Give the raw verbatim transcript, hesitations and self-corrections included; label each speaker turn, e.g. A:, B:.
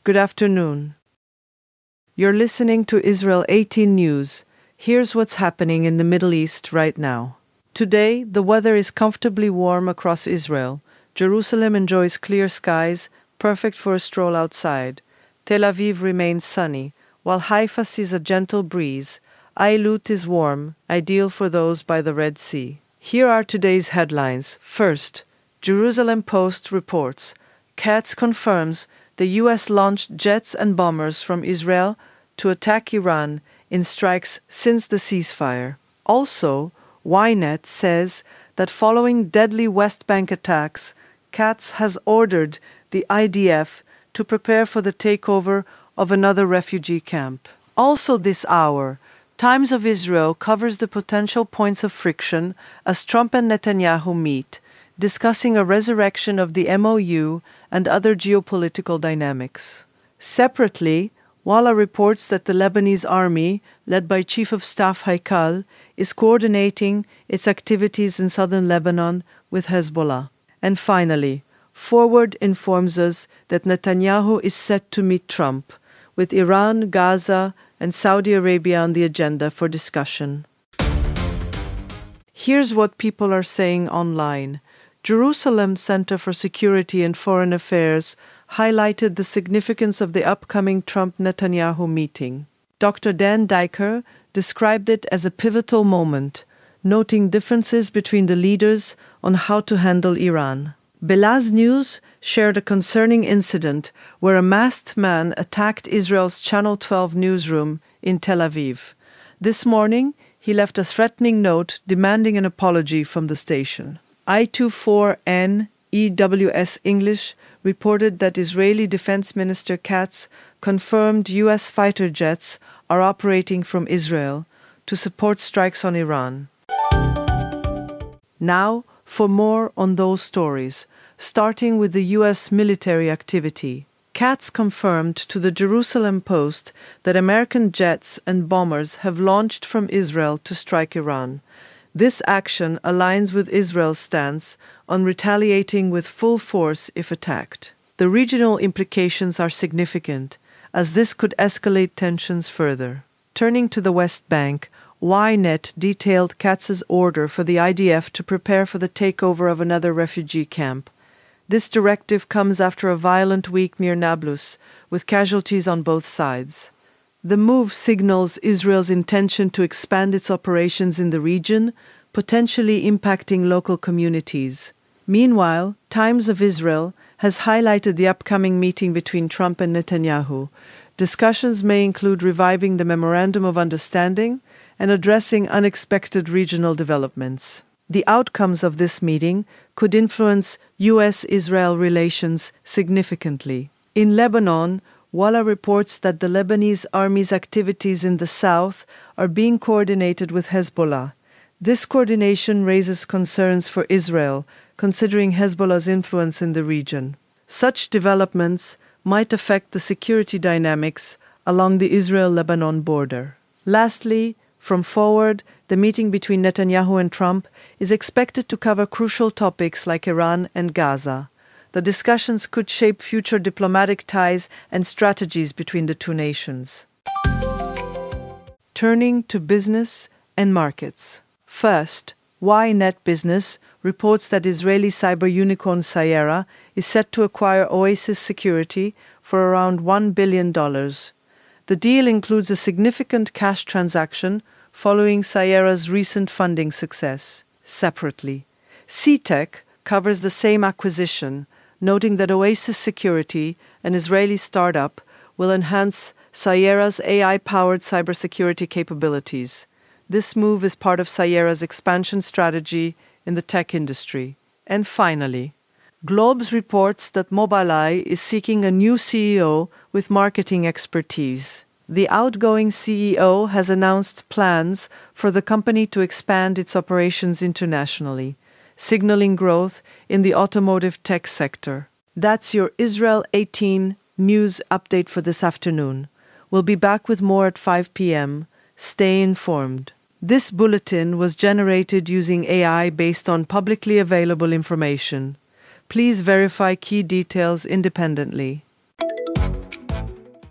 A: Good afternoon. You're listening to Israel eighteen News. Here's what's happening in the Middle East right now. Today, the weather is comfortably warm across Israel. Jerusalem enjoys clear skies, perfect for a stroll outside. Tel Aviv remains sunny, while Haifa sees a gentle breeze. Eilut is warm, ideal for those by the Red Sea. Here are today's headlines. First, Jerusalem Post reports, Katz confirms the U S launched jets and bombers from Israel to attack Iran in strikes since the ceasefire. Also, Ynet says that following deadly West Bank attacks, Katz has ordered the I D F to prepare for the takeover of another refugee camp. Also this hour, Times of Israel covers the potential points of friction as Trump and Netanyahu meet, discussing a resurrection of the M O U and other geopolitical dynamics. Separately, Walla reports that the Lebanese army, led by Chief of Staff Haikal, is coordinating its activities in southern Lebanon with Hezbollah. And finally, Forward informs us that Netanyahu is set to meet Trump, with Iran, Gaza, and Saudi Arabia on the agenda for discussion. Here's what people are saying online. Jerusalem Center for Security and Foreign Affairs highlighted the significance of the upcoming Trump-Netanyahu meeting. Doctor Dan Diker described it as a pivotal moment, noting differences between the leaders on how to handle Iran. Belaz News shared a concerning incident where a masked man attacked Israel's Channel twelve newsroom in Tel Aviv. This morning, he left a threatening note demanding an apology from the station. I twenty-four N E W S English reported that Israeli Defense Minister Katz confirmed U S fighter jets are operating from Israel to support strikes on Iran. Now, for more on those stories, starting with the U S military activity. Katz confirmed to the Jerusalem Post that American jets and bombers have launched from Israel to strike Iran. This action aligns with Israel's stance on retaliating with full force if attacked. The regional implications are significant, as this could escalate tensions further. Turning to the West Bank, Ynet detailed Katz's order for the I D F to prepare for the takeover of another refugee camp. This directive comes after a violent week near Nablus, with casualties on both sides. The move signals Israel's intention to expand its operations in the region, potentially impacting local communities. Meanwhile, Times of Israel has highlighted the upcoming meeting between Trump and Netanyahu. Discussions may include reviving the Memorandum of Understanding and addressing unexpected regional developments. The outcomes of this meeting could influence U S Israel relations significantly. In Lebanon, Walla reports that the Lebanese army's activities in the south are being coordinated with Hezbollah. This coordination raises concerns for Israel, considering Hezbollah's influence in the region. Such developments might affect the security dynamics along the Israel-Lebanon border. Lastly, from Forward, the meeting between Netanyahu and Trump is expected to cover crucial topics like Iran and Gaza. The discussions could shape future diplomatic ties and strategies between the two nations. Turning to business and markets. First, Ynet Business reports that Israeli cyber unicorn Cyera is set to acquire Oasis Security for around one billion dollars. The deal includes a significant cash transaction following Cyera's recent funding success. Separately, C-Tech covers the same acquisition, noting that Oasis Security, an Israeli startup, will enhance Cyera's A I-powered cybersecurity capabilities. This move is part of Cyera's expansion strategy in the tech industry. And finally, Globes reports that Mobileye is seeking a new C E O with marketing expertise. The outgoing C E O has announced plans for the company to expand its operations internationally, signaling growth in the automotive tech sector. That's your Israel eighteen news update for this afternoon. We'll be back with more at five p.m. Stay informed. This bulletin was generated using A I based on publicly available information. Please verify key details independently.